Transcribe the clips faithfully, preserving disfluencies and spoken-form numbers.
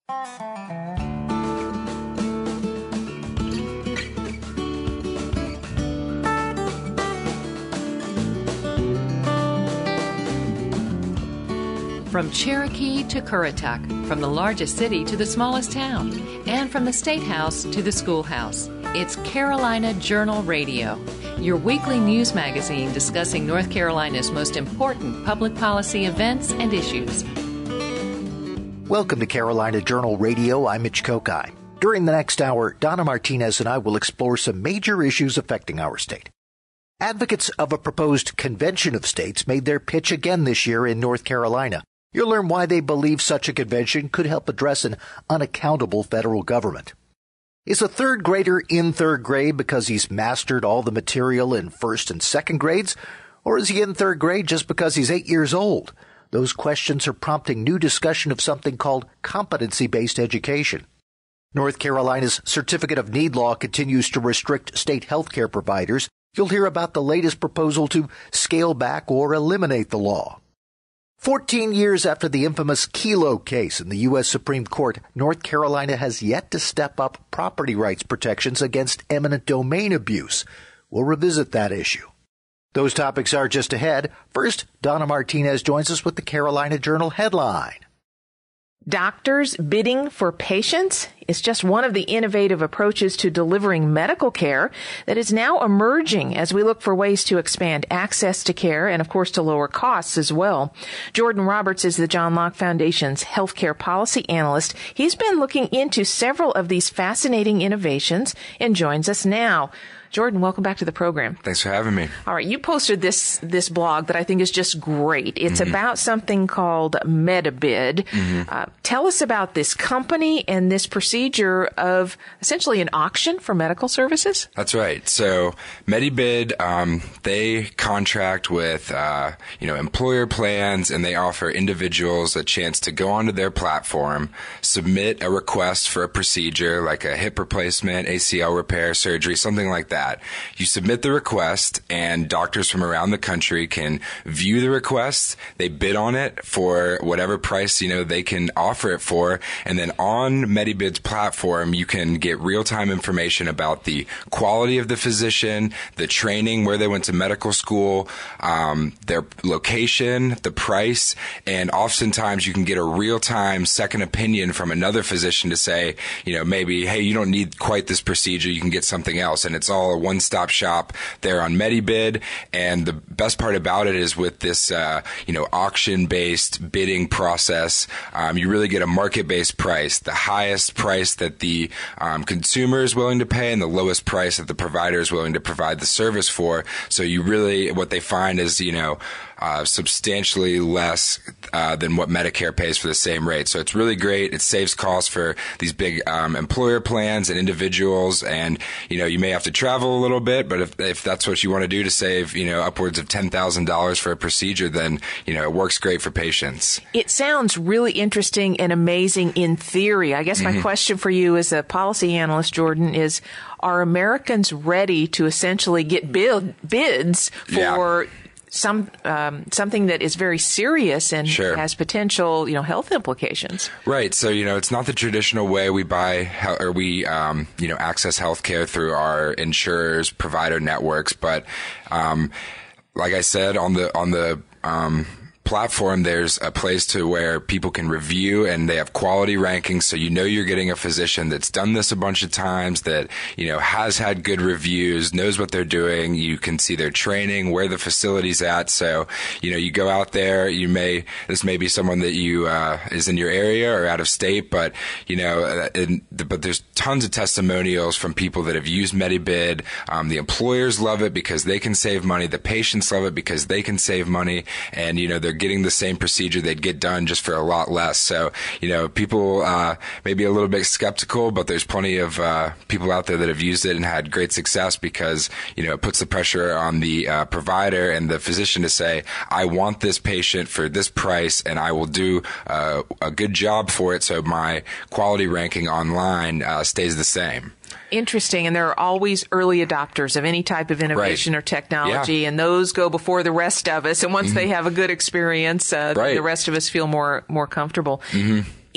From Cherokee to Currituck, from the largest city to the smallest town, and from the State House to the schoolhouse, it's Carolina Journal Radio, your weekly news magazine discussing North Carolina's most important public policy events and issues. Welcome to Carolina Journal Radio. I'm Mitch Kokai. During the next hour, Donna Martinez and I will explore some major issues affecting our state. Advocates of a proposed convention of states made their pitch again this year in North Carolina. You'll learn why they believe such a convention could help address an unaccountable federal government. Is a third grader in third grade because he's mastered all the material in first and second grades? Or is he in third grade just because he's eight years old? Those questions are prompting new discussion of something called competency-based education. North Carolina's Certificate of Need law continues to restrict state health care providers. You'll hear about the latest proposal to scale back or eliminate the law. Fourteen years after the infamous Kelo case in the U S Supreme Court, North Carolina has yet to step up property rights protections against eminent domain abuse. We'll revisit that issue. Those topics are just ahead. First, Donna Martinez joins us with the Carolina Journal headline. Doctors bidding for patients is just one of the innovative approaches to delivering medical care that is now emerging as we look for ways to expand access to care and, of course, to lower costs as well. Jordan Roberts is the John Locke Foundation's healthcare policy analyst. He's been looking into several of these fascinating innovations and joins us now. Jordan, welcome back to the program. Thanks for having me. All right, you posted this this blog that I think is just great. It's mm-hmm. about something called MediBid. Mm-hmm. Uh, tell us about this company and this procedure of essentially an auction for medical services. That's right. So MediBid, um, they contract with uh, you know employer plans, and they offer individuals a chance to go onto their platform, submit a request for a procedure like a hip replacement, A C L repair, surgery, something like that. That. You submit the request, and doctors from around the country can view the request. They bid on it for whatever price, you know, they can offer it for. And then on MediBid's platform, you can get real-time information about the quality of the physician, the training, where they went to medical school, um, their location, the price, and oftentimes you can get a real-time second opinion from another physician to say, you know, maybe, hey, you don't need quite this procedure, you can get something else. And it's all a one-stop shop there on MediBid. And the best part about it is with this, uh, you know, auction-based bidding process, um, you really get a market-based price, the highest price that the um, consumer is willing to pay and the lowest price that the provider is willing to provide the service for. So you really, what they find is, you know, Uh, substantially less uh, than what Medicare pays for the same rate. So it's really great. It saves costs for these big um, employer plans and individuals. And, you know, you may have to travel a little bit, but if, if that's what you want to do to save, you know, upwards of ten thousand dollars for a procedure, then, you know, it works great for patients. It sounds really interesting and amazing in theory. I guess my mm-hmm. question for you as a policy analyst, Jordan, is are Americans ready to essentially get bid, bids for yeah. some um, something that is very serious and sure. has potential, you know, health implications? Right. So, you know, it's not the traditional way we buy or we, um, you know, access healthcare through our insurers, provider networks. But um, like I said, on the on the um, platform, there's a place to where people can review, and they have quality rankings, so you know you're getting a physician that's done this a bunch of times, that, you know, has had good reviews, knows what they're doing. You can see their training, where the facility's at. So, you know, you go out there, you may, this may be someone that you, uh, is in your area or out of state, but, you know, in, but there's tons of testimonials from people that have used MediBid. Um, the employers love it because they can save money. The patients love it because they can save money, and, you know, they're getting the same procedure they'd get done just for a lot less. So, you know, people uh, may be a little bit skeptical, but there's plenty of uh, people out there that have used it and had great success because, you know, it puts the pressure on the uh, provider and the physician to say, I want this patient for this price, and I will do uh, a good job for it so my quality ranking online uh, stays the same. Interesting. And there are always early adopters of any type of innovation right. or technology, yeah. and those go before the rest of us. And once mm-hmm. they have a good experience, uh, right. the rest of us feel more more comfortable. Mm-hmm.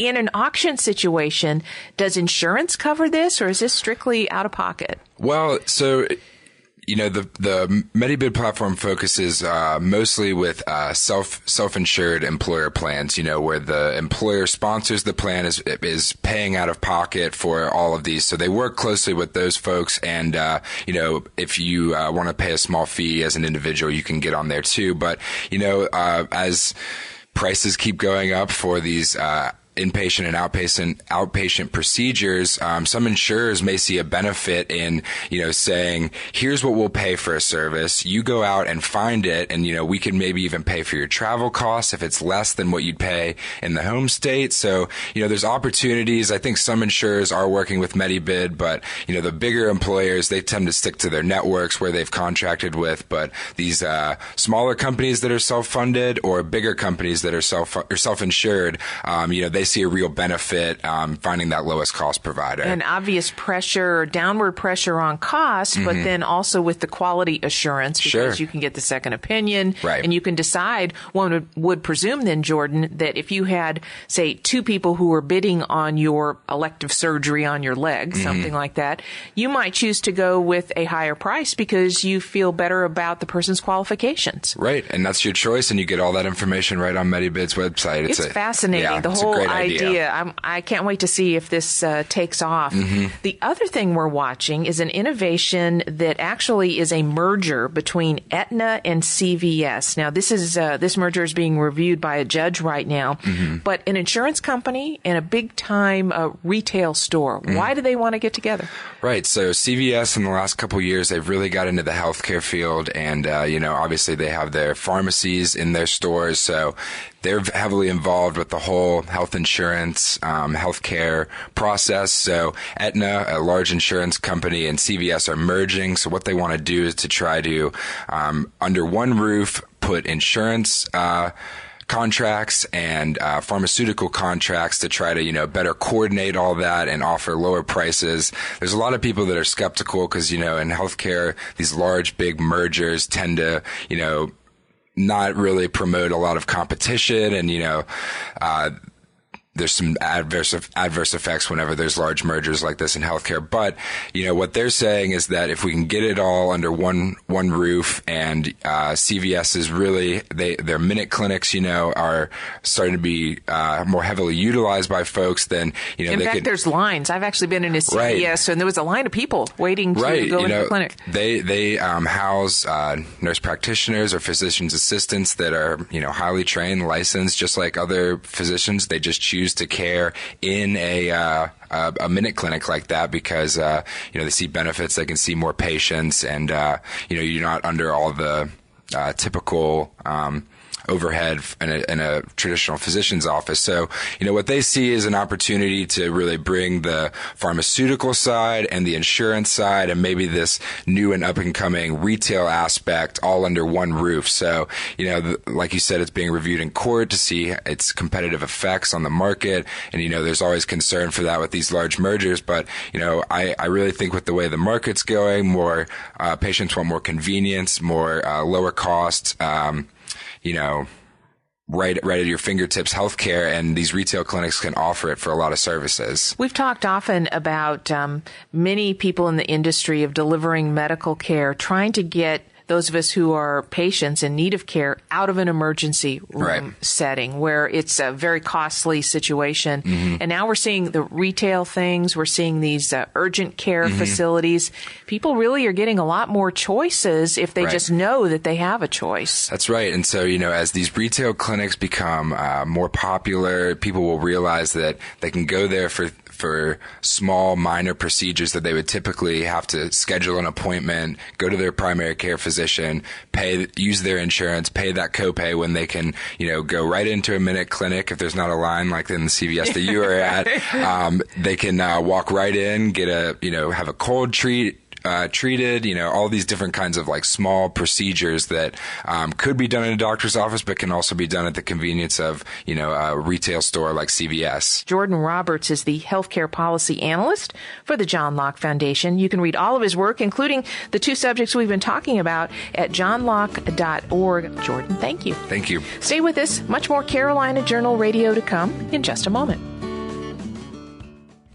in an auction situation, does insurance cover this, or is this strictly out of pocket? Well, so, you know, the, the MediBid platform focuses uh, mostly with uh, self, self-insured employer plans, you know, where the employer sponsors the plan, is is paying out of pocket for all of these. So they work closely with those folks. And, uh, you know, if you uh, want to pay a small fee as an individual, you can get on there too. But, you know, uh, as prices keep going up for these uh inpatient and outpatient outpatient procedures, um, some insurers may see a benefit in, you know, saying, here's what we'll pay for a service. You go out and find it, and, you know, we can maybe even pay for your travel costs if it's less than what you'd pay in the home state. So, you know, there's opportunities. I think some insurers are working with MediBid, but, you know, the bigger employers, they tend to stick to their networks where they've contracted with. But these uh, smaller companies that are self-funded, or bigger companies that are self or self-insured, um, you know, they see a real benefit um, finding that lowest cost provider. And obvious pressure, downward pressure on cost, mm-hmm. but then also with the quality assurance, because sure. you can get the second opinion, right. and you can decide. One would, would presume then, Jordan, that if you had, say, two people who were bidding on your elective surgery on your leg, mm-hmm. something like that, you might choose to go with a higher price because you feel better about the person's qualifications. Right, and that's your choice, and you get all that information right on MediBid's website. It's, it's a, fascinating. Yeah, the it's whole a great idea. idea. I'm, I can't wait to see if this uh, takes off. Mm-hmm. The other thing we're watching is an innovation that actually is a merger between Aetna and C V S. Now, this is uh, this merger is being reviewed by a judge right now. Mm-hmm. But an insurance company and a big-time uh, retail store, mm-hmm. why do they want to get together? Right. So C V S in the last couple of years, they've really got into the healthcare field, and uh, you know, obviously they have their pharmacies in their stores, so they're heavily involved with the whole health insurance, um, healthcare process. So Aetna, a large insurance company, and C V S are merging. So what they want to do is to try to, um, under one roof, put insurance uh contracts and uh, pharmaceutical contracts to try to, you know, better coordinate all that and offer lower prices. There's a lot of people that are skeptical because, you know, in healthcare, these large, big mergers tend to, you know, not really promote a lot of competition, and, you know, uh, there's some adverse adverse effects whenever there's large mergers like this in healthcare. But, you know, what they're saying is that if we can get it all under one one roof, and uh, C V S is really, they their minute clinics, you know, are starting to be uh, more heavily utilized by folks, then, you know, in they fact, could, there's lines. I've actually been in a C V S, right. and there was a line of people waiting to right. go you into know, the clinic. They they um, house uh, nurse practitioners or physician's assistants that are, you know, highly trained, licensed, just like other physicians. They just choose to care in a uh, a, a minute clinic like that because uh, you know, they see benefits. They can see more patients, and uh, you know, you're not under all the uh, typical Um, overhead in a, in a traditional physician's office. So, you know, what they see is an opportunity to really bring the pharmaceutical side and the insurance side and maybe this new and up and coming retail aspect all under one roof. So, you know, the, like you said, it's being reviewed in court to see its competitive effects on the market. And, you know, there's always concern for that with these large mergers. But, you know, I, I really think with the way the market's going, more uh, patients want more convenience, more uh, lower cost, um, you know, right, right at your fingertips healthcare, and these retail clinics can offer it for a lot of services. We've talked often about um, many people in the industry of delivering medical care trying to get those of us who are patients in need of care out of an emergency room right. setting where it's a very costly situation. Mm-hmm. And now we're seeing the retail things. We're seeing these uh, urgent care mm-hmm. facilities. People really are getting a lot more choices if they right. just know that they have a choice. That's right. And so, you know, as these retail clinics become uh, more popular, people will realize that they can go there for for small, minor procedures that they would typically have to schedule an appointment, go to their primary care physician, pay, use their insurance, pay that copay when they can, you know, go right into a minute clinic if there's not a line like in the C V S that you are at. Um, they can uh, walk right in, get a, you know, have a cold treat, Uh, treated, you know, all these different kinds of like small procedures that um, could be done in a doctor's office, but can also be done at the convenience of, you know, a retail store like C V S. Jordan Roberts is the healthcare policy analyst for the John Locke Foundation. You can read all of his work, including the two subjects we've been talking about, at john locke dot org. Jordan, thank you. Thank you. Stay with us. Much more Carolina Journal Radio to come in just a moment.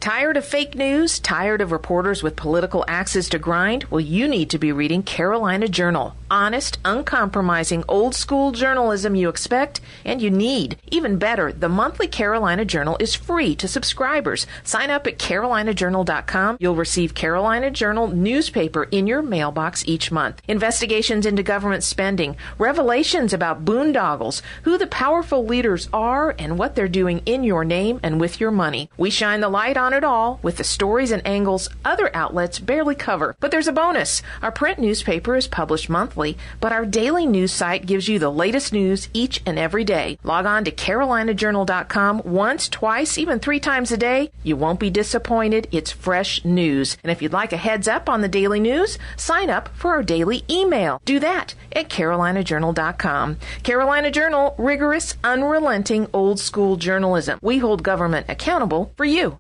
Tired of fake news? Tired of reporters with political axes to grind? Well, you need to be reading Carolina Journal. Honest, uncompromising, old-school journalism you expect and you need. Even better, the monthly Carolina Journal is free to subscribers. Sign up at carolina journal dot com. You'll receive Carolina Journal newspaper in your mailbox each month. Investigations into government spending, revelations about boondoggles, who the powerful leaders are, and what they're doing in your name and with your money. We shine the light on it all with the stories and angles other outlets barely cover. But there's a bonus. Our print newspaper is published monthly, but our daily news site gives you the latest news each and every day. Log on to carolina journal dot com once, twice, even three times a day. You won't be disappointed. It's fresh news. And if you'd like a heads up on the daily news, sign up for our daily email. Do that at carolina journal dot com. Carolina Journal, rigorous, unrelenting, old-school journalism. We hold government accountable for you.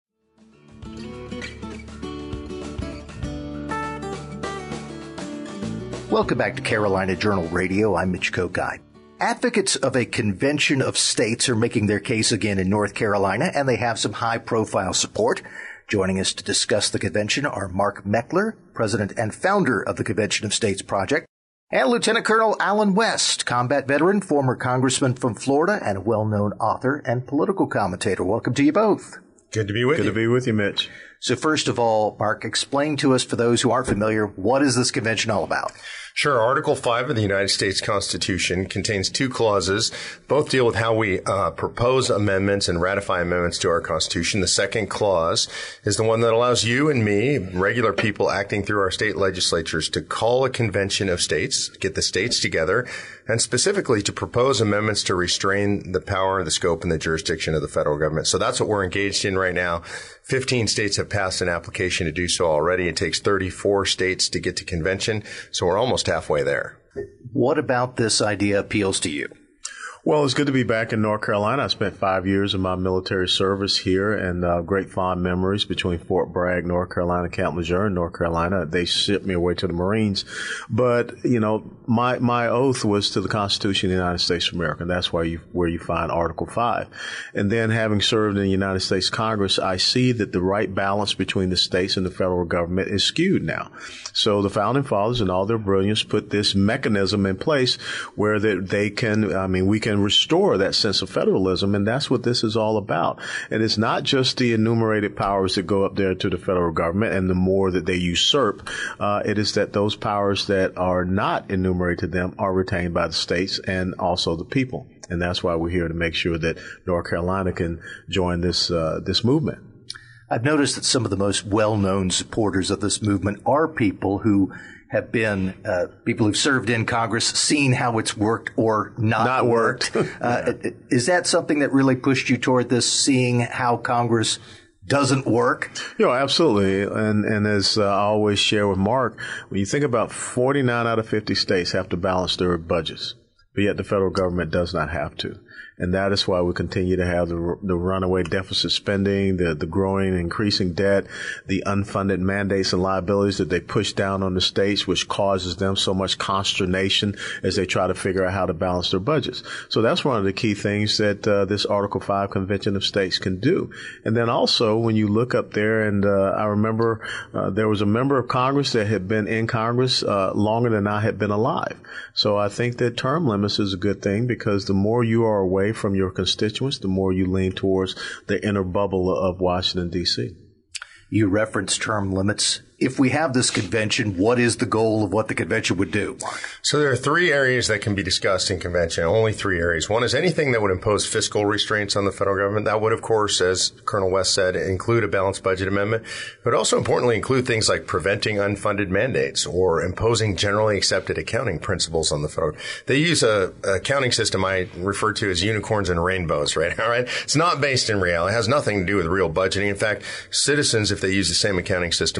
Welcome back to Carolina Journal Radio. I'm Mitch Kokai. Advocates of a convention of states are making their case again in North Carolina, and they have some high-profile support. Joining us to discuss the convention are Mark Meckler, president and founder of the Convention of States Project, and Lieutenant Colonel Allen West, combat veteran, former congressman from Florida, and a well-known author and political commentator. Welcome to you both. Good to be with Good you. Good to be with you, Mitch. So first of all, Mark, explain to us, for those who aren't familiar, what is this convention all about? Sure. Article five of the United States Constitution contains two clauses. Both deal with how we uh, propose amendments and ratify amendments to our Constitution. The second clause is the one that allows you and me, regular people acting through our state legislatures, to call a convention of states, get the states together, and specifically to propose amendments to restrain the power, the scope, and the jurisdiction of the federal government. So that's what we're engaged in right now. Fifteen states have passed an application to do so already. It takes thirty-four states to get to convention, so we're almost halfway there. What about this idea appeals to you? Well, it's good to be back in North Carolina. I spent five years of my military service here, and uh, great fond memories between Fort Bragg, North Carolina, Camp Lejeune, North Carolina. They shipped me away to the Marines. But, you know, my my oath was to the Constitution of the United States of America. And that's why you, where you find Article five. And then having served in the United States Congress, I see that the right balance between the states and the federal government is skewed now. So the Founding Fathers, in all their brilliance, put this mechanism in place where that they can, I mean, we can restore that sense of federalism, and that's what this is all about. And it's not just the enumerated powers that go up there to the federal government and the more that they usurp. Uh, it is that those powers that are not enumerated to them are retained by the states and also the people. And that's why we're here to make sure that North Carolina can join this uh, this movement. I've noticed that some of the most well-known supporters of this movement are people who have been uh, people who've served in Congress, seen how it's worked or not, not worked. worked. uh, is that something that really pushed you toward this, seeing how Congress doesn't work? You know, absolutely. And, and as uh, I always share with Mark, when you think about forty-nine out of fifty states have to balance their budgets, but yet the federal government does not have to. And that is why we continue to have the, the runaway deficit spending, the, the growing and increasing debt, the unfunded mandates and liabilities that they push down on the states, which causes them so much consternation as they try to figure out how to balance their budgets. So that's one of the key things that uh, this Article five Convention of States can do. And then also, when you look up there, and uh, I remember uh, there was a member of Congress that had been in Congress uh, longer than I had been alive. So I think that term limits is a good thing, because the more you are away from your constituents, the more you lean towards the inner bubble of Washington, D C. You referenced term limits. If we have this convention, what is the goal of what the convention would do, Mark? So there are three areas that can be discussed in convention, only three areas. One is anything that would impose fiscal restraints on the federal government. That would, of course, as Colonel West said, include a balanced budget amendment, but also importantly include things like preventing unfunded mandates or imposing generally accepted accounting principles on the federal. They use a, a accounting system I refer to as unicorns and rainbows, right? All right. It's not based in reality. It has nothing to do with real budgeting. In fact, citizens, if they use the same accounting system the federal government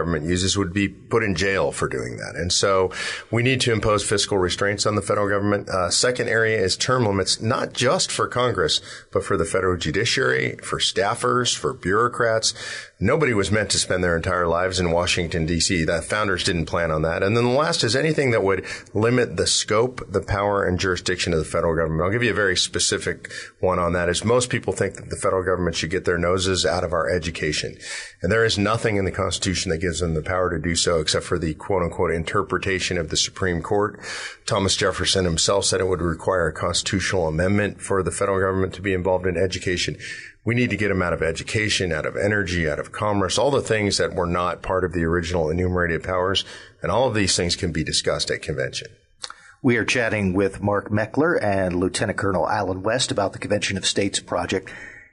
government uses would be put in jail for doing that. And so we need to impose fiscal restraints on the federal government. Uh, second area is term limits, not just for Congress, but for the federal judiciary, for staffers, for bureaucrats. Nobody was meant to spend their entire lives in Washington, D C. The founders didn't plan on that. And then the last is anything that would limit the scope, the power, and jurisdiction of the federal government. I'll give you a very specific one on that. Is most people think that the federal government should get their noses out of our education. And there is nothing in the Constitution that gives them the power to do so except for the quote-unquote interpretation of the Supreme Court. Thomas Jefferson himself said it would require a constitutional amendment for the federal government to be involved in education. We need to get them out of education, out of energy, out of commerce, all the things that were not part of the original enumerated powers. And all of these things can be discussed at convention. We are chatting with Mark Meckler and Lieutenant Colonel Alan West about the Convention of States project.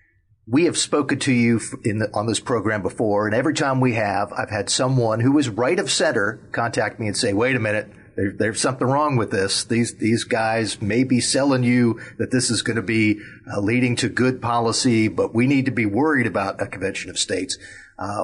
We have spoken to you in the, on this program before, and every time we have, I've had someone who is right of center contact me and say, wait a minute, there, there's something wrong with this. These these guys may be selling you that this is going to be uh, leading to good policy, but we need to be worried about a Convention of States. Uh,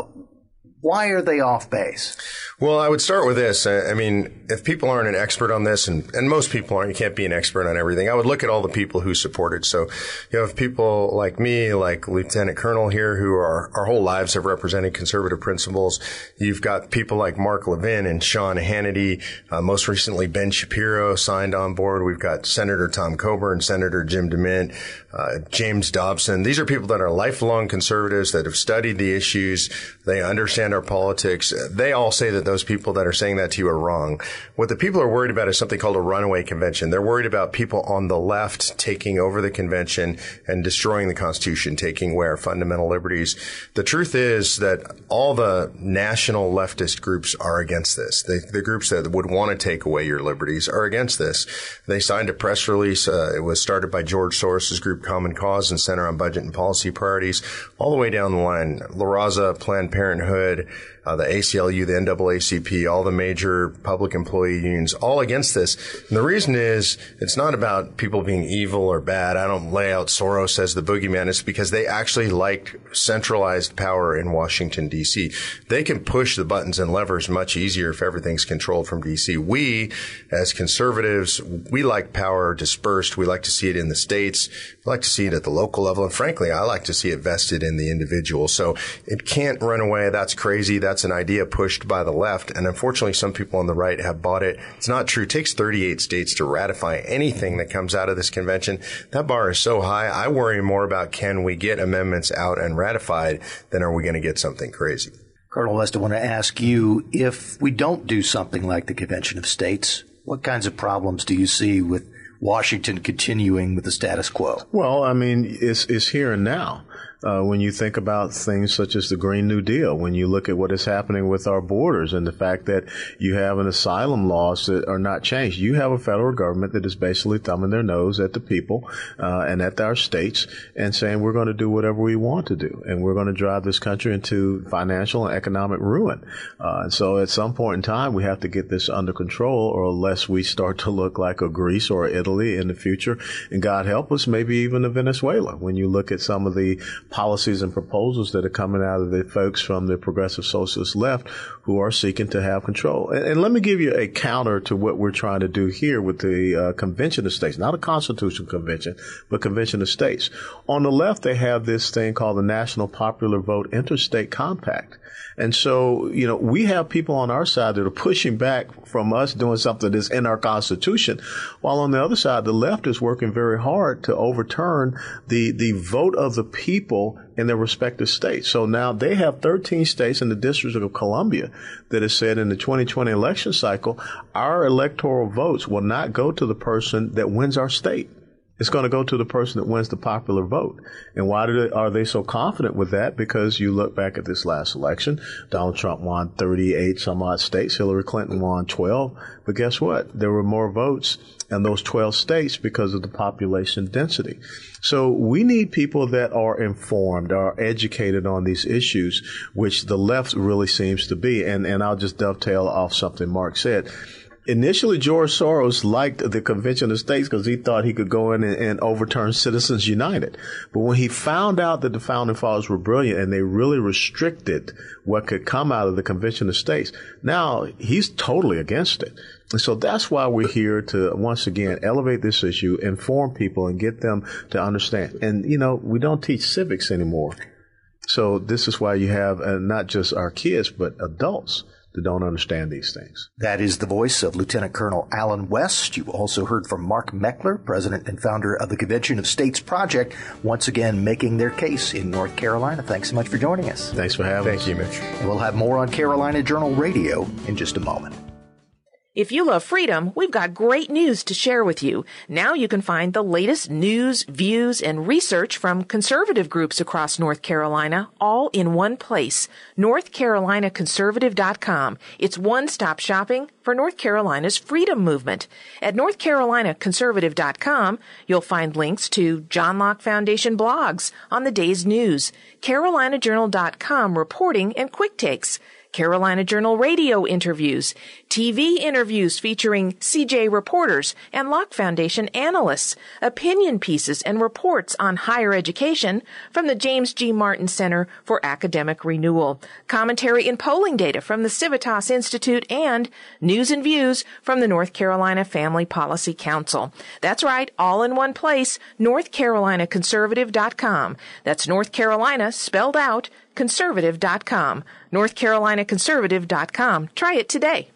why are they off base? Well, I would start with this. I mean, if people aren't an expert on this, and, and most people aren't, you can't be an expert on everything. I would look at all the people who support it. So you have people like me, like Lieutenant Colonel here, who are, our whole lives have represented conservative principles. You've got people like Mark Levin and Sean Hannity. Uh, most recently, Ben Shapiro signed on board. We've got Senator Tom Coburn, Senator Jim DeMint, uh, James Dobson. These are people that are lifelong conservatives that have studied the issues. They understand our politics. They all say that those people that are saying that to you are wrong. What the people are worried about is something called a runaway convention. They're worried about people on the left taking over the convention and destroying the Constitution, taking away our fundamental liberties. The truth is that all the national leftist groups are against this. The, the groups that would want to take away your liberties are against this. They signed a press release. Uh, it was started by George Soros' group Common Cause and Center on Budget and Policy Priorities, all the way down the line. La Raza, Planned Parenthood, Uh, the A C L U, the N double A C P, all the major public employee unions, all against this. And the reason is it's not about people being evil or bad. I don't lay out Soros as the boogeyman. It's because they actually like centralized power in Washington, D C. They can push the buttons and levers much easier if everything's controlled from D C. We, as conservatives, we like power dispersed. We like to see it in the states. We like to see it at the local level. And frankly, I like to see it vested in the individual. So it can't run away. That's crazy. That's an idea pushed by the left. And unfortunately, some people on the right have bought it. It's not true. It takes thirty-eight states to ratify anything that comes out of this convention. That bar is so high. I worry more about can we get amendments out and ratified than are we going to get something crazy. Colonel West, I want to ask you, if we don't do something like the Convention of States, what kinds of problems do you see with Washington continuing with the status quo? Well, I mean, it's, it's here and now. Uh, when you think about things such as the Green New Deal, when you look at what is happening with our borders and the fact that you have an asylum laws that are not changed, you have a federal government that is basically thumbing their nose at the people uh, and at our states and saying we're going to do whatever we want to do, and we're going to drive this country into financial and economic ruin. Uh, and so at some point in time, we have to get this under control, or unless we start to look like a Greece or Italy in the future, and God help us, maybe even a Venezuela. When you look at some of the policies and proposals that are coming out of the folks from the progressive socialist left who are seeking to have control. And, and let me give you a counter to what we're trying to do here with the uh, Convention of States, not a constitutional convention, but Convention of States. On the left, they have this thing called the National Popular Vote Interstate Compact. And so, you know, we have people on our side that are pushing back from us doing something that's in our Constitution, while on the other side, the left is working very hard to overturn the, the vote of the people in their respective states. So now they have thirteen states in the District of Columbia that has said in the twenty twenty election cycle, our electoral votes will not go to the person that wins our state. It's going to go to the person that wins the popular vote. And why do they, are they so confident with that? Because you look back at this last election, Donald Trump won thirty-eight some odd states. Hillary Clinton won twelve. But guess what? There were more votes in those twelve states because of the population density. So we need people that are informed, are educated on these issues, which the left really seems to be. And, and I'll just dovetail off something Mark said. Initially, George Soros liked the Convention of States because he thought he could go in and, and overturn Citizens United. But when he found out that the Founding Fathers were brilliant and they really restricted what could come out of the Convention of States, now he's totally against it. And so that's why we're here to, once again, elevate this issue, inform people, and get them to understand. And, you know, we don't teach civics anymore. So this is why you have uh, not just our kids, but adults that don't understand these things. That is the voice of Lieutenant Colonel Alan West. You also heard from Mark Meckler, president and founder of the Convention of States Project, once again making their case in North Carolina. Thanks so much for joining us. Thanks for having us. Thank you, Mitch. And we'll have more on Carolina Journal Radio in just a moment. If you love freedom, we've got great news to share with you. Now you can find the latest news, views, and research from conservative groups across North Carolina all in one place. North Carolina Conservative dot com. It's one-stop shopping for North Carolina's freedom movement. At North Carolina Conservative dot com, you'll find links to John Locke Foundation blogs on the day's news, Carolina Journal dot com reporting and quick takes, Carolina Journal radio interviews, T V interviews featuring C J reporters and Locke Foundation analysts, opinion pieces and reports on higher education from the James G. Martin Center for Academic Renewal, commentary and polling data from the Civitas Institute, and news and views from the North Carolina Family Policy Council. That's right, all in one place, North Carolina Conservative dot com. That's North Carolina spelled out, Conservative dot com. North Carolina Conservative dot com. Try it today.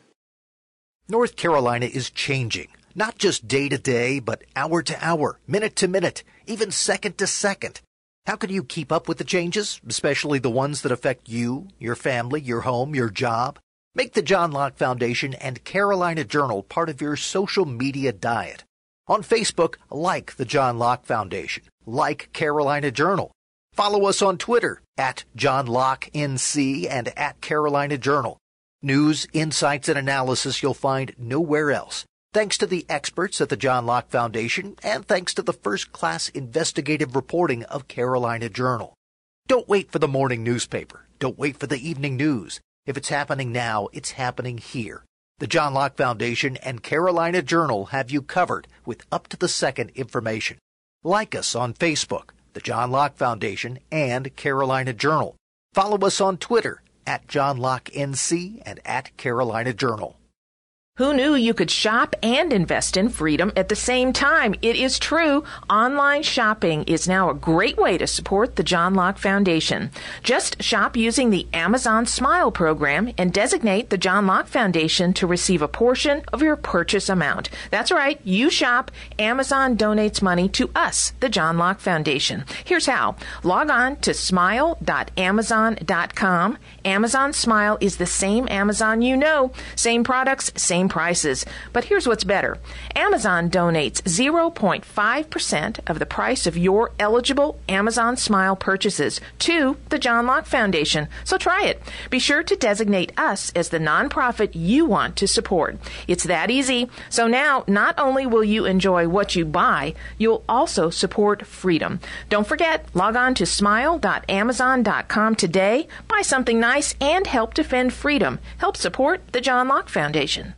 North Carolina is changing, not just day to day, but hour to hour, minute to minute, even second to second. How can you keep up with the changes, especially the ones that affect you, your family, your home, your job? Make the John Locke Foundation and Carolina Journal part of your social media diet. On Facebook, like the John Locke Foundation, like Carolina Journal. Follow us on Twitter at John Locke N C and at Carolina Journal. News, insights, and analysis you'll find nowhere else. Thanks to the experts at the John Locke Foundation and thanks to the first-class investigative reporting of Carolina Journal. Don't wait for the morning newspaper. Don't wait for the evening news. If it's happening now, it's happening here. The John Locke Foundation and Carolina Journal have you covered with up-to-the-second information. Like us on Facebook, the John Locke Foundation and Carolina Journal. Follow us on Twitter at John Locke N C and at Carolina Journal. Who knew you could shop and invest in freedom at the same time? It is true. Online shopping is now a great way to support the John Locke Foundation. Just shop using the Amazon Smile program and designate the John Locke Foundation to receive a portion of your purchase amount. That's right. You shop. Amazon donates money to us, the John Locke Foundation. Here's how. Log on to smile dot amazon dot com. Amazon Smile is the same Amazon you know. Same products, same prices. But here's what's better. Amazon donates zero point five percent of the price of your eligible Amazon Smile purchases to the John Locke Foundation. So try it. Be sure to designate us as the nonprofit you want to support. It's that easy. So now, not only will you enjoy what you buy, you'll also support freedom. Don't forget, log on to smile dot amazon dot com today, buy something nice, and help defend freedom. Help support the John Locke Foundation.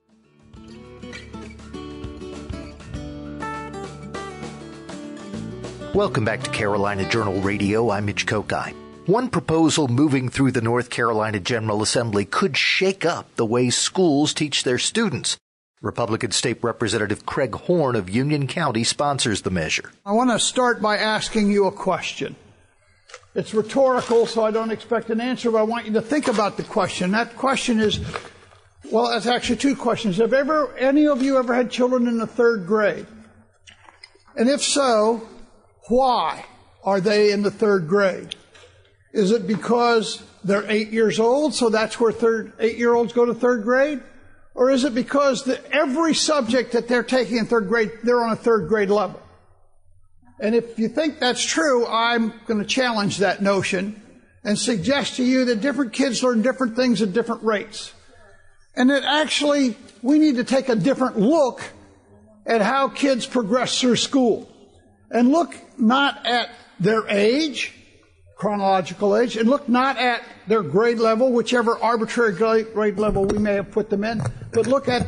Welcome back to Carolina Journal Radio. I'm Mitch Kokai. One proposal moving through the North Carolina General Assembly could shake up the way schools teach their students. Republican State Representative Craig Horn of Union County sponsors the measure. I want to start by asking you a question. It's rhetorical, so I don't expect an answer, but I want you to think about the question. That question is, well, it's actually two questions. Have ever any of you ever had children in the third grade? And if so, why are they in the third grade? Is it because they're eight years old, so that's where third, eight-year-olds go to third grade? Or is it because the, every subject that they're taking in third grade, they're on a third grade level? And if you think that's true, I'm going to challenge that notion and suggest to you that different kids learn different things at different rates. And that actually we need to take a different look at how kids progress through school. And look not at their age, chronological age, and look not at their grade level, whichever arbitrary grade level we may have put them in, but look at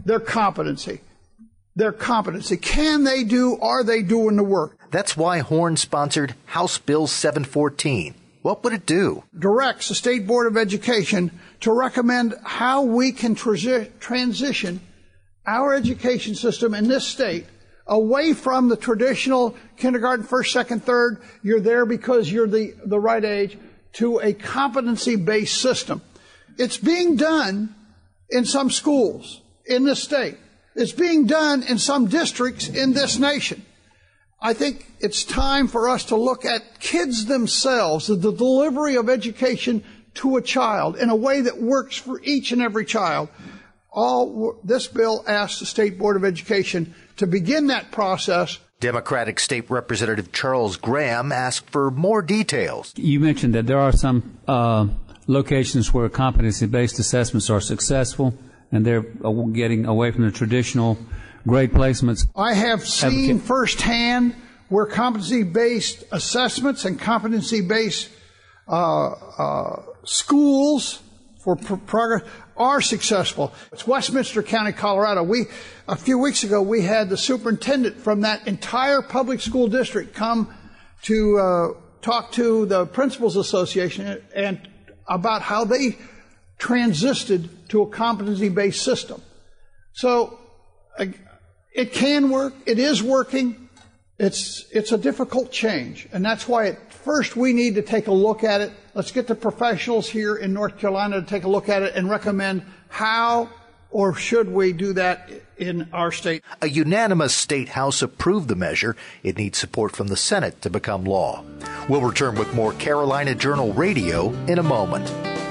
their competency. Their competency. Can they do, are they doing the work? That's why Horn sponsored House Bill seven fourteen. What would it do? Directs the State Board of Education to recommend how we can transi- transition our education system in this state away from the traditional kindergarten, first, second, third, you're there because you're the, the right age, to a competency-based system. It's being done in some schools in this state. It's being done in some districts in this nation. I think it's time for us to look at kids themselves, the delivery of education to a child in a way that works for each and every child. All this bill asks the State Board of Education to begin that process. Democratic State Representative Charles Graham asked for more details. You mentioned that there are some uh, locations where competency-based assessments are successful, and they're getting away from the traditional grade placements. I have seen firsthand where competency-based assessments and competency-based uh, uh, schools for pro- progress are successful. It's Westminster County, Colorado. We, a few weeks ago, we had the superintendent from that entire public school district come to uh, talk to the Principals Association and about how they transited to a competency-based system. So uh, it can work. It is working. It's it's a difficult change, and that's why at first we need to take a look at it. Let's get the professionals here in North Carolina to take a look at it and recommend how or should we do that in our state. A unanimous state house approved the measure. It needs support from the Senate to become law. We'll return with more Carolina Journal Radio in a moment.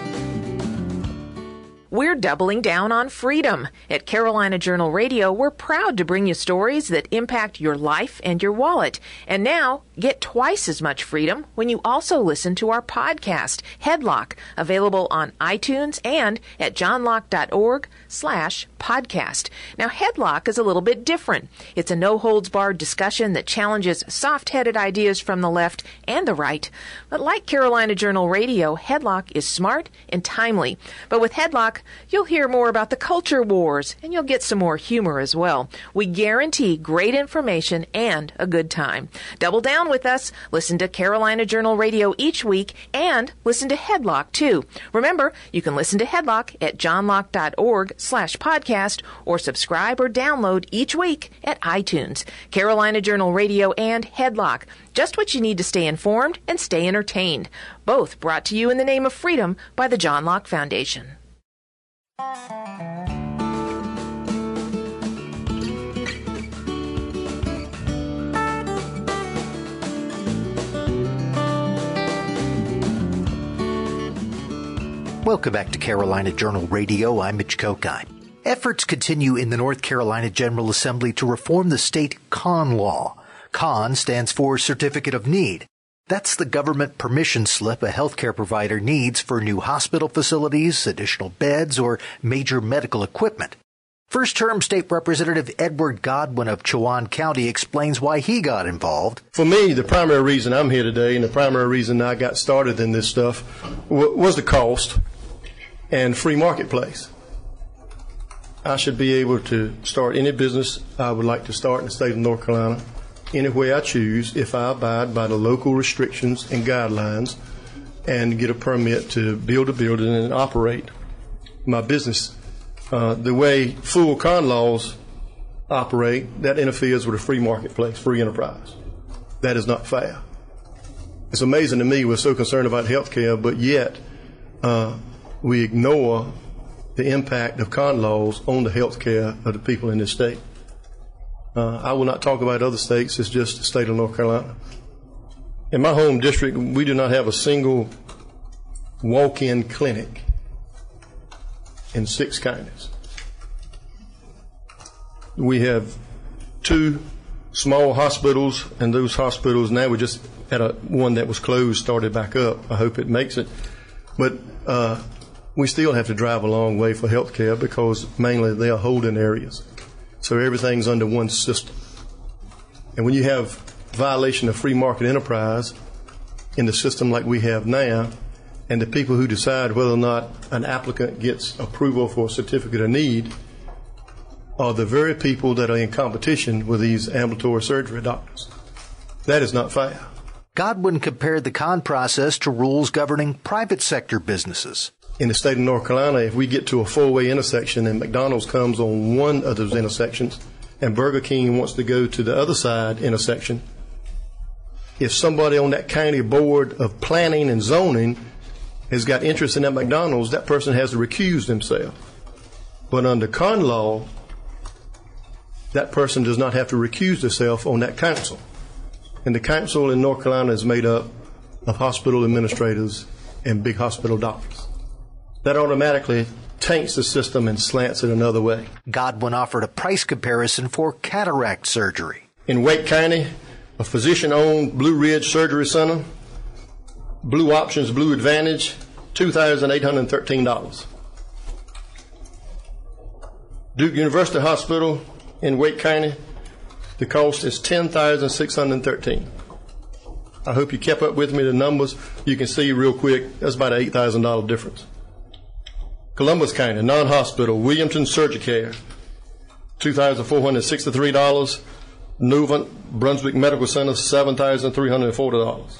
We're doubling down on freedom. At Carolina Journal Radio, we're proud to bring you stories that impact your life and your wallet. And now, get twice as much freedom when you also listen to our podcast, Headlock, available on iTunes and at johnlocke.org slash podcast. Now, Headlock is a little bit different. It's a no-holds-barred discussion that challenges soft-headed ideas from the left and the right. But like Carolina Journal Radio, Headlock is smart and timely. But with Headlock, you'll hear more about the culture wars, and you'll get some more humor as well. We guarantee great information and a good time. Double down with us. Listen to Carolina Journal Radio each week, and listen to Headlock, too. Remember, you can listen to Headlock at johnlocke.org slash podcast, or subscribe or download each week at iTunes. Carolina Journal Radio and Headlock. Just what you need to stay informed and stay entertained. Both brought to you in the name of freedom by the John Locke Foundation. Welcome back to Carolina Journal Radio. I'm Mitch Kokai. Efforts continue in the North Carolina General Assembly to reform the state C O N law. C O N stands for Certificate of Need. That's the government permission slip a healthcare provider needs for new hospital facilities, additional beds, or major medical equipment. First-term State Representative Edward Godwin of Chowan County explains why he got involved. For me, the primary reason I'm here today and the primary reason I got started in this stuff w- was the cost and free marketplace. I should be able to start any business I would like to start in the state of North Carolina any way I choose if I abide by the local restrictions and guidelines and get a permit to build a building and operate my business. Uh, the way full C O N laws operate, that interferes with a free marketplace, free enterprise. That is not fair. It's amazing to me we're so concerned about health care, but yet uh, we ignore the impact of C O N laws on the health care of the people in this state. Uh, I will not talk about other states. It's just the state of North Carolina. In my home district, we do not have a single walk-in clinic in six counties. We have two small hospitals, and those hospitals, now we just had a one that was closed, started back up. I hope it makes it. But uh, we still have to drive a long way for health care because mainly they are holding areas. So everything's under one system. And when you have violation of free market enterprise in the system like we have now, and the people who decide whether or not an applicant gets approval for a certificate of need are the very people that are in competition with these ambulatory surgery doctors. That is not fair. Godwin compared the con process to rules governing private sector businesses. In the state of North Carolina, if we get to a four-way intersection and McDonald's comes on one of those intersections and Burger King wants to go to the other side intersection, if somebody on that county board of planning and zoning has got interest in that McDonald's, that person has to recuse themselves. But under con law, that person does not have to recuse themselves on that council. And the council in North Carolina is made up of hospital administrators and big hospital doctors. That automatically taints the system and slants it another way. Godwin offered a price comparison for cataract surgery. In Wake County, a physician-owned Blue Ridge Surgery Center, Blue Options, Blue Advantage, two thousand eight hundred thirteen dollars. Duke University Hospital in Wake County, the cost is ten thousand six hundred thirteen dollars. I hope you kept up with me, the numbers. You can see real quick, that's about an eight thousand dollars difference. Columbus County, non-hospital, Williamson Surgicare, two thousand four hundred sixty-three dollars. Nuvent Brunswick Medical Center, seven thousand three hundred forty dollars.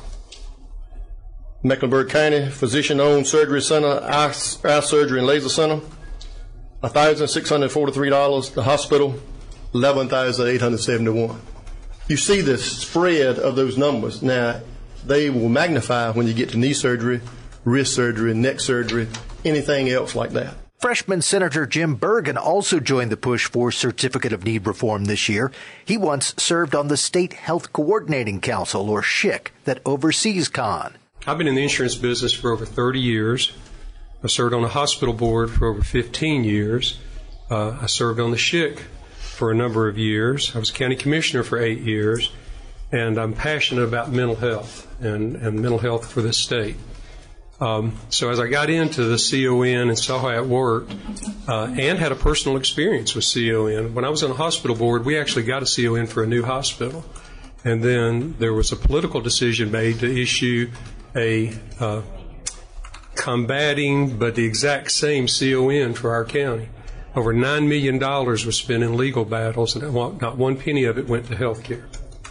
Mecklenburg County, physician-owned surgery center, eye, eye surgery and laser center, one thousand six hundred forty-three dollars. The hospital, eleven thousand eight hundred seventy-one dollars. You see the spread of those numbers. Now, they will magnify when you get to knee surgery, wrist surgery, neck surgery, anything else like that. Freshman Senator Jim Bergen also joined the push for Certificate of Need reform this year. He once served on the State Health Coordinating Council, or S H I C, that oversees con. I've been in the insurance business for over thirty years. I served on the hospital board for over fifteen years. Uh, I served on the S H I C for a number of years. I was county commissioner for eight years. And I'm passionate about mental health and, and mental health for this state. Um, so as I got into the C O N and saw how it worked, uh, and had a personal experience with C O N, when I was on the hospital board, we actually got a C O N for a new hospital. And then there was a political decision made to issue a uh, combating but the exact same C O N for our county. Over nine million dollars was spent in legal battles, and not one penny of it went to health care.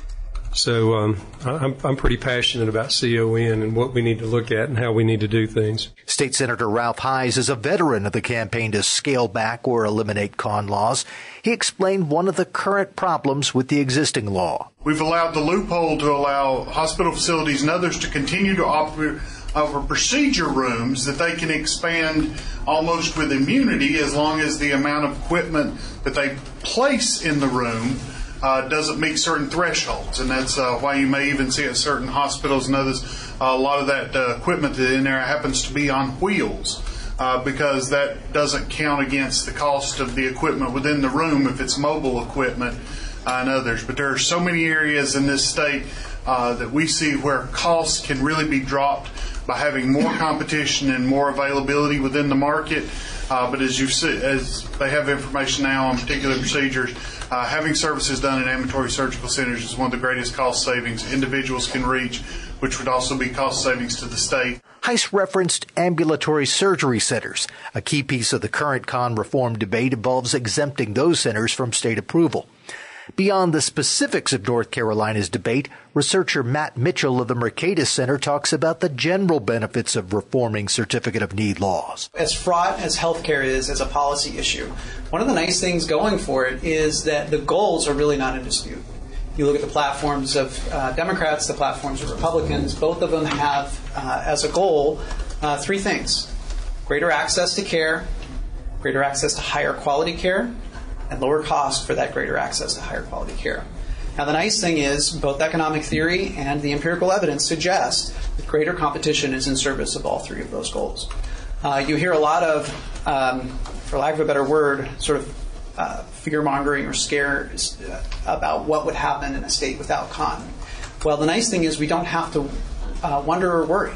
So um, I'm, I'm pretty passionate about C O N and what we need to look at and how we need to do things. State Senator Ralph Hise is a veteran of the campaign to scale back or eliminate con laws. He explained one of the current problems with the existing law. We've allowed the loophole to allow hospital facilities and others to continue to operate over procedure rooms that they can expand almost with immunity as long as the amount of equipment that they place in the room Uh, doesn't meet certain thresholds, and that's uh, why you may even see at certain hospitals and others uh, a lot of that uh, equipment that in there happens to be on wheels uh, because that doesn't count against the cost of the equipment within the room if it's mobile equipment uh, and others. But there are so many areas in this state uh, that we see where costs can really be dropped by having more competition and more availability within the market. Uh, but as you see, as they have information now on particular procedures, uh, having services done in ambulatory surgical centers is one of the greatest cost savings individuals can reach, which would also be cost savings to the state. Hise referenced ambulatory surgery centers. A key piece of the current con reform debate involves exempting those centers from state approval. Beyond the specifics of North Carolina's debate, researcher Matt Mitchell of the Mercatus Center talks about the general benefits of reforming Certificate of Need laws. As fraught as healthcare is as a policy issue, one of the nice things going for it is that the goals are really not in dispute. You look at the platforms of uh, Democrats, the platforms of Republicans, both of them have uh, as a goal uh, three things: greater access to care, greater access to higher quality care, and lower cost for that greater access to higher quality care. Now, the nice thing is both economic theory and the empirical evidence suggest that greater competition is in service of all three of those goals. Uh, you hear a lot of, um, for lack of a better word, sort of uh, fear-mongering or scares about what would happen in a state without con. Well, the nice thing is we don't have to uh, wonder or worry.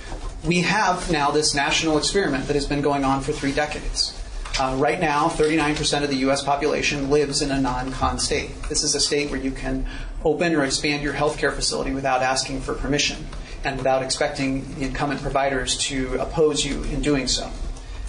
We have now this national experiment that has been going on for three decades. Uh, right now, thirty-nine percent of the U S population lives in a non-con state. This is a state where you can open or expand your healthcare facility without asking for permission and without expecting the incumbent providers to oppose you in doing so.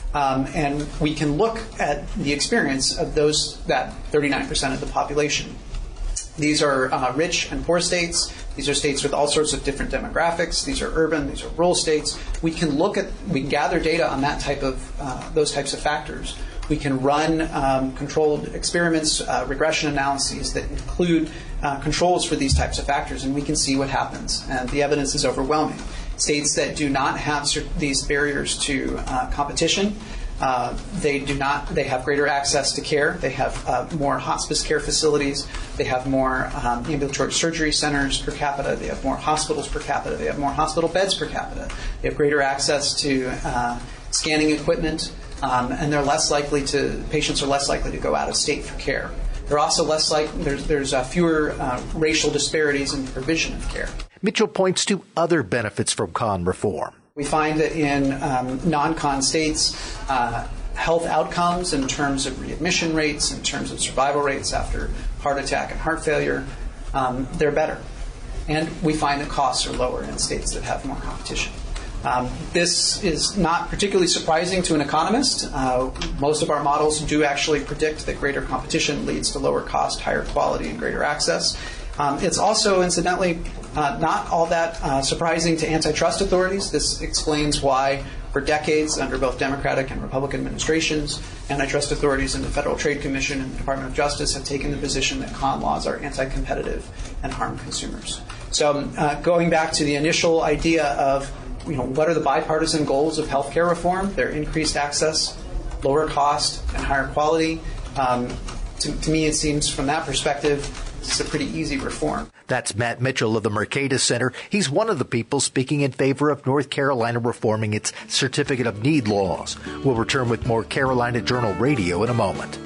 Um, and we can look at the experience of those, that thirty-nine percent of the population. These are uh, rich and poor states. These are states with all sorts of different demographics. These are urban. These are rural states. We can look at, we can gather data on that type of, uh, those types of factors. We can run um, controlled experiments, uh, regression analyses that include uh, controls for these types of factors, and we can see what happens. And the evidence is overwhelming. States that do not have these barriers to uh, competition, uh, they do not. They have greater access to care. They have uh, more hospice care facilities. They have more um, ambulatory surgery centers per capita. They have more hospitals per capita. They have more hospital beds per capita. They have greater access to uh, scanning equipment, um, and they're less likely to. Patients are less likely to go out of state for care. They're also less like there's there's uh, fewer uh, racial disparities in the provision of care. Mitchell points to other benefits from con reform. We find that in um, non-con states, uh, health outcomes in terms of readmission rates, in terms of survival rates after heart attack and heart failure, um, they're better. And we find that costs are lower in states that have more competition. Um, this is not particularly surprising to an economist. Uh, most of our models do actually predict that greater competition leads to lower cost, higher quality, and greater access. Um, it's also, incidentally, uh, not all that uh, surprising to antitrust authorities. This explains why, for decades, under both Democratic and Republican administrations, antitrust authorities in the Federal Trade Commission and the Department of Justice have taken the position that con laws are anti-competitive and harm consumers. So uh, going back to the initial idea of, you know, what are the bipartisan goals of healthcare reform? They're increased access, lower cost, and higher quality. Um, to, to me, it seems from that perspective, it's a pretty easy reform. That's Matt Mitchell of the Mercatus Center. He's one of the people speaking in favor of North Carolina reforming its Certificate of Need laws. We'll return with more Carolina Journal Radio in a moment.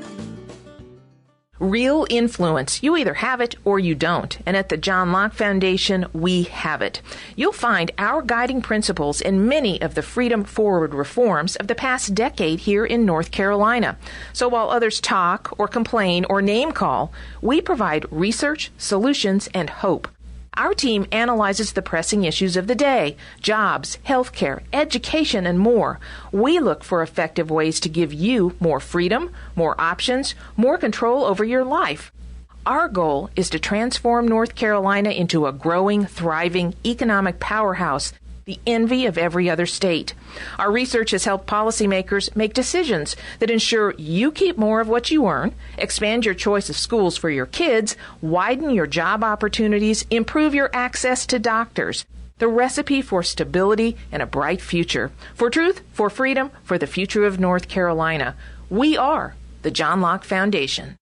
Real influence. You either have it or you don't. And at the John Locke Foundation, we have it. You'll find our guiding principles in many of the Freedom Forward reforms of the past decade here in North Carolina. So while others talk or complain or name call, we provide research, solutions, and hope. Our team analyzes the pressing issues of the day: jobs, healthcare, education, and more. We look for effective ways to give you more freedom, more options, more control over your life. Our goal is to transform North Carolina into a growing, thriving economic powerhouse, the envy of every other state. Our research has helped policymakers make decisions that ensure you keep more of what you earn, expand your choice of schools for your kids, widen your job opportunities, improve your access to doctors. The recipe for stability and a bright future. For truth, for freedom, for the future of North Carolina. We are the John Locke Foundation.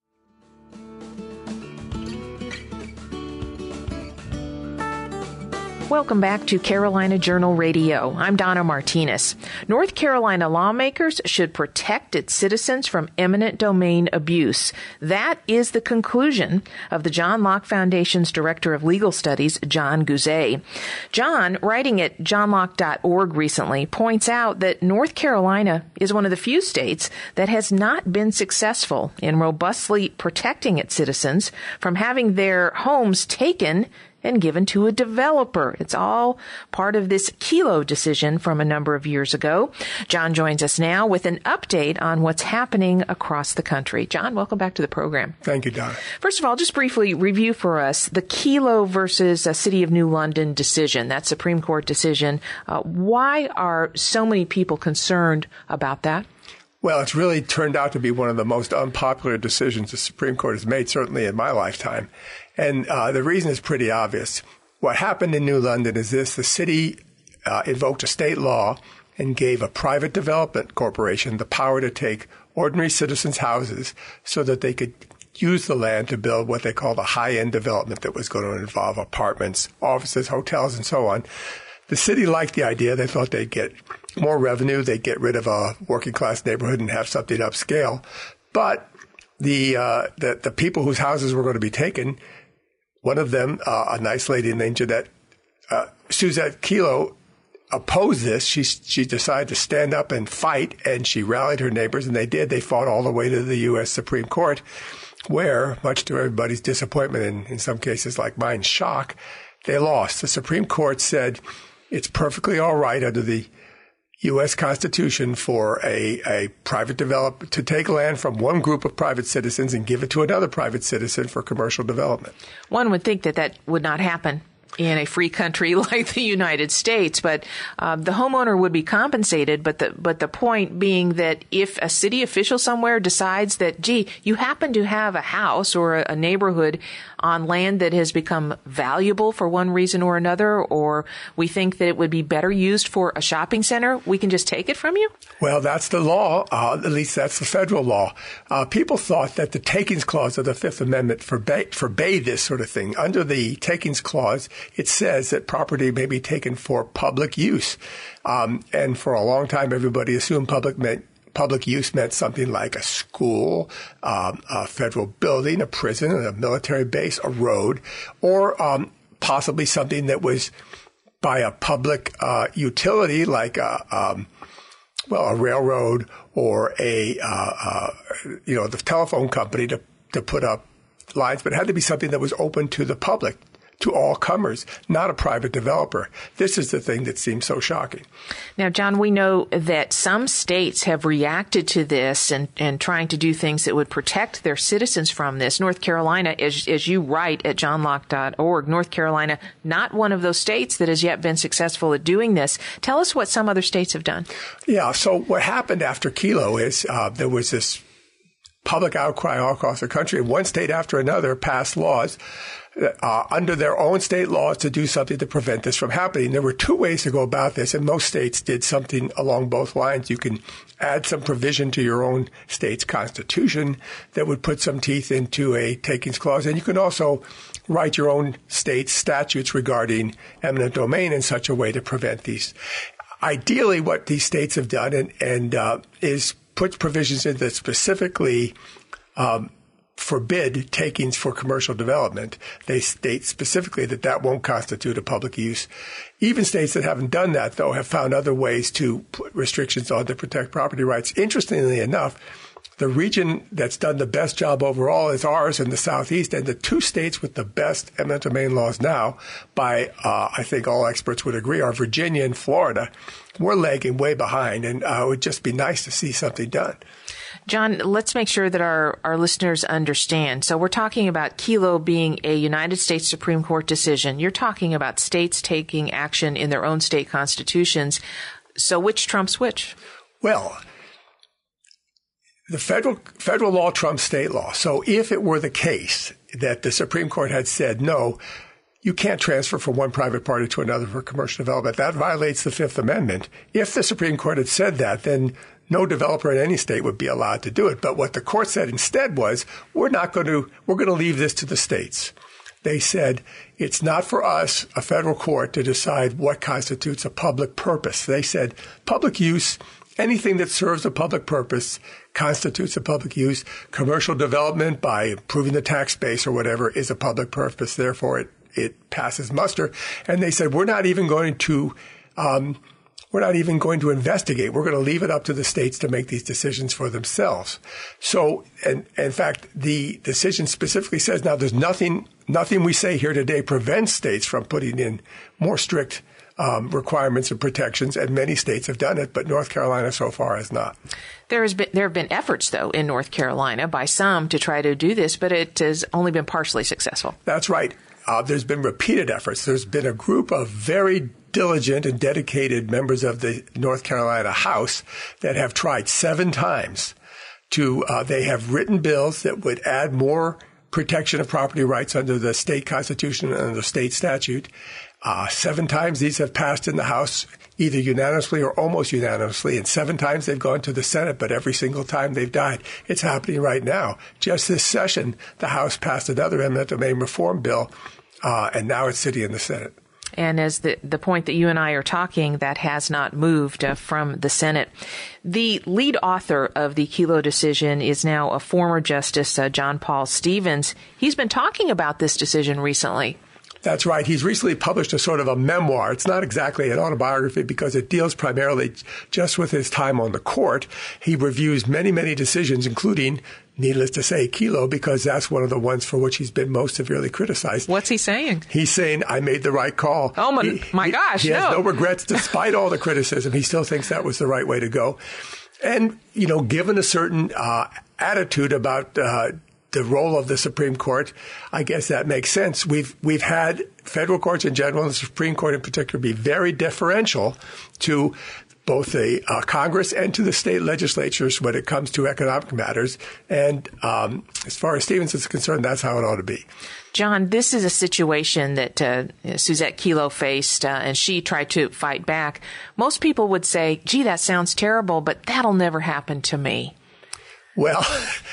Welcome back to Carolina Journal Radio. I'm Donna Martinez. North Carolina lawmakers should protect its citizens from eminent domain abuse. That is the conclusion of the John Locke Foundation's Director of Legal Studies, John Guzay. John, writing at john locke dot org recently, points out that North Carolina is one of the few states that has not been successful in robustly protecting its citizens from having their homes taken and given to a developer. It's all part of this Kelo decision from a number of years ago. John joins us now with an update on what's happening across the country. John, welcome back to the program. Thank you, Donna. First of all, just briefly review for us the Kelo versus uh, City of New London decision, that Supreme Court decision. Uh, why are so many people concerned about that? Well, it's really turned out to be one of the most unpopular decisions the Supreme Court has made, certainly in my lifetime. And uh, the reason is pretty obvious. What happened in New London is this. The city uh, invoked a state law and gave a private development corporation the power to take ordinary citizens' houses so that they could use the land to build what they called a high-end development that was going to involve apartments, offices, hotels, and so on. The city liked the idea. They thought they'd get more revenue. They'd get rid of a working-class neighborhood and have something upscale. But the, uh, the, the people whose houses were going to be taken, one of them, uh, a nice lady named Jeanette, uh, Suzette Kelo, opposed this. She, she decided to stand up and fight, and she rallied her neighbors, and they did. They fought all the way to the U S Supreme Court, where, much to everybody's disappointment and in some cases like mine, shock, they lost. The Supreme Court said it's perfectly all right under the U S Constitution for a, a private developer to take land from one group of private citizens and give it to another private citizen for commercial development. One would think that that would not happen in a free country like the United States, but uh, the homeowner would be compensated. But the but the point being that if a city official somewhere decides that, gee, you happen to have a house or a, a neighborhood on land that has become valuable for one reason or another, or we think that it would be better used for a shopping center, we can just take it from you? Well, that's the law. Uh, at least that's the federal law. Uh, people thought that the Takings Clause of the Fifth Amendment forbade, forbade this sort of thing. Under the Takings Clause, it says that property may be taken for public use. Um, and for a long time, everybody assumed public meant Public use meant something like a school, um, a federal building, a prison, a military base, a road, or um, possibly something that was by a public uh, utility like a, um, well, a railroad or a, uh, uh, you know, the telephone company to, to put up lines. But it had to be something that was open to the public, to all comers, not a private developer. This is the thing that seems so shocking. Now, John, we know that some states have reacted to this and, and trying to do things that would protect their citizens from this. North Carolina, as, as you write at john locke dot org, North Carolina, not one of those states that has yet been successful at doing this. Tell us what some other states have done. Yeah, so what happened after Kelo is uh, there was this public outcry all across the country. One state after another passed laws Uh, under their own state laws to do something to prevent this from happening. There were two ways to go about this, and most states did something along both lines. You can add some provision to your own state's constitution that would put some teeth into a takings clause, and you can also write your own state's statutes regarding eminent domain in such a way to prevent these. Ideally, what these states have done and, and uh, is put provisions in that specifically um, forbid takings for commercial development. They state specifically that that won't constitute a public use. Even states that haven't done that, though, have found other ways to put restrictions on to protect property rights. Interestingly enough, the region that's done the best job overall is ours in the Southeast, and the two states with the best eminent domain laws now, by uh, I think all experts would agree, are Virginia and Florida. We're lagging way behind, and uh, it would just be nice to see something done. John, let's make sure that our, our listeners understand. So we're talking about Kelo being a United States Supreme Court decision. You're talking about states taking action in their own state constitutions. So which trumps which? Well, the federal federal law trumps state law. So if it were the case that the Supreme Court had said, no, you can't transfer from one private party to another for commercial development, that violates the Fifth Amendment. If the Supreme Court had said that, then no developer in any state would be allowed to do it. But what the court said instead was, we're not going to, we're going to leave this to the states. They said, it's not for us, a federal court, to decide what constitutes a public purpose. They said, public use, anything that serves a public purpose constitutes a public use. Commercial development by improving the tax base or whatever is a public purpose. Therefore, it, it passes muster. And they said, we're not even going to, um, We're not even going to investigate. We're going to leave it up to the states to make these decisions for themselves. So, and, and in fact, the decision specifically says now there's nothing, nothing we say here today prevents states from putting in more strict um, requirements and protections, and many states have done it, but North Carolina so far has not. There has been, there have been efforts, though, in North Carolina by some to try to do this, but it has only been partially successful. That's right. Uh, there's been repeated efforts. There's been a group of very diligent and dedicated members of the North Carolina House that have tried seven times to, uh, they have written bills that would add more protection of property rights under the state constitution and under the state statute. Uh, seven times these have passed in the House, either unanimously or almost unanimously, and seven times they've gone to the Senate, but every single time they've died. It's happening right now. Just this session, the House passed another eminent domain reform bill, uh, and now it's sitting in the Senate. And as the, the point that you and I are talking, that has not moved uh, from the Senate. The lead author of the Kelo decision is now a former Justice, uh, John Paul Stevens. He's been talking about this decision recently. That's right. He's recently published a sort of a memoir. It's not exactly an autobiography because it deals primarily just with his time on the court. He reviews many, many decisions, including needless to say, Kelo, because that's one of the ones for which he's been most severely criticized. What's he saying? He's saying, I made the right call. Oh, my, he, my he, gosh, He no. has no regrets despite all the criticism. He still thinks that was the right way to go. And, you know, given a certain uh, attitude about uh, the role of the Supreme Court, I guess that makes sense. We've we've had federal courts in general and the Supreme Court in particular be very deferential to both the uh, Congress and to the state legislatures when it comes to economic matters. And um, as far as Stevens is concerned, that's how it ought to be. John, this is a situation that uh, Suzette Kelo faced, uh, and she tried to fight back. Most people would say, gee, that sounds terrible, but that'll never happen to me. Well,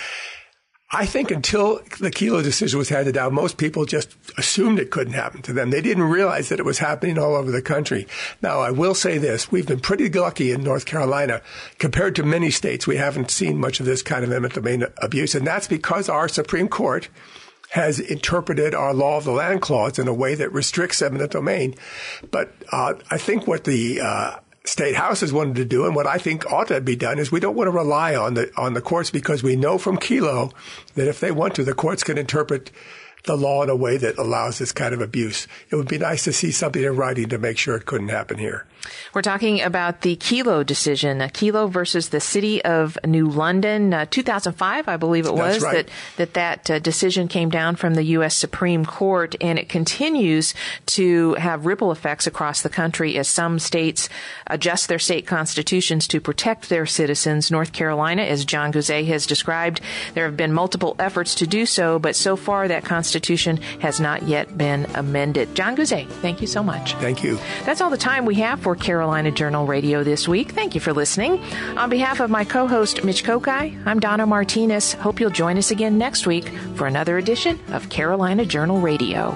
I think until the Kelo decision was handed down, most people just assumed it couldn't happen to them. They didn't realize that it was happening all over the country. Now, I will say this. We've been pretty lucky in North Carolina. Compared to many states, we haven't seen much of this kind of eminent domain abuse, and that's because our Supreme Court has interpreted our law of the land clause in a way that restricts eminent domain. But uh, I think what the uh, state house has wanted to do, and what I think ought to be done, is we don't want to rely on the on the courts, because we know from Kelo that if they want to, the courts can interpret the law in a way that allows this kind of abuse. It would be nice to see something in writing to make sure it couldn't happen here. We're talking about the Kelo decision, uh, Kelo versus the City of New London, uh, two thousand five, I believe it was, That's right. that that, that uh, decision came down from the U S Supreme Court, and it continues to have ripple effects across the country as some states adjust their state constitutions to protect their citizens. North Carolina, as John Guzet has described, there have been multiple efforts to do so, but so far that constitution has not yet been amended. John Guzet, thank you so much. Thank you. That's all the time we have for Carolina Journal Radio this week. Thank you for listening. On behalf of my co-host, Mitch Kokai, I'm Donna Martinez. Hope you'll join us again next week for another edition of Carolina Journal Radio.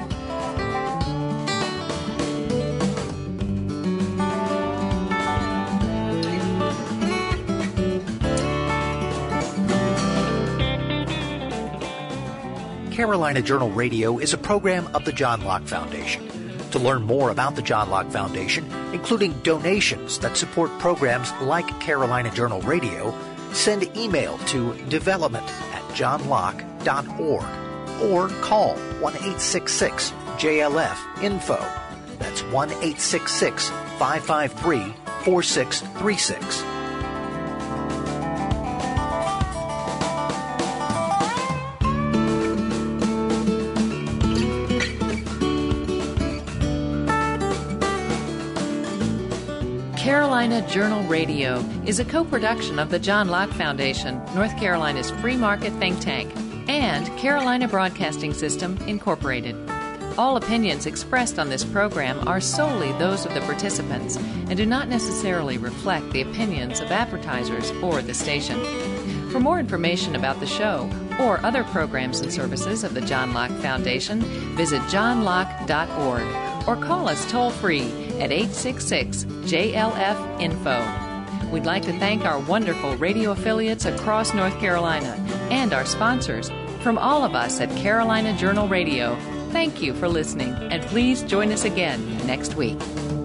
Carolina Journal Radio is a program of the John Locke Foundation. To learn more about the John Locke Foundation, including donations that support programs like Carolina Journal Radio, send email to development at john locke dot org or call one eight six six J L F info. That's one eight six six, five five three, four six three six. Carolina Journal Radio is a co-production of the John Locke Foundation, North Carolina's free market think tank, and Carolina Broadcasting System, Incorporated. All opinions expressed on this program are solely those of the participants and do not necessarily reflect the opinions of advertisers or the station. For more information about the show or other programs and services of the John Locke Foundation, visit john locke dot org or call us toll-free at eight six six J L F info. We'd like to thank our wonderful radio affiliates across North Carolina and our sponsors. From all of us at Carolina Journal Radio, thank you for listening, and please join us again next week.